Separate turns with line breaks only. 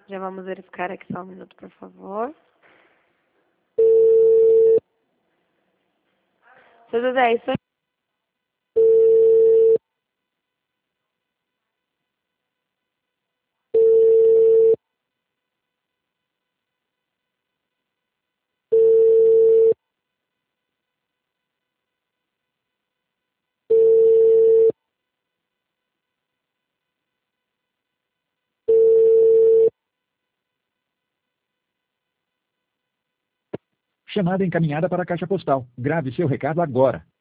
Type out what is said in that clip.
Já vamos verificar aqui só um minuto, por favor. Seu José, isso é...
Chamada encaminhada para a caixa postal. Grave seu recado agora.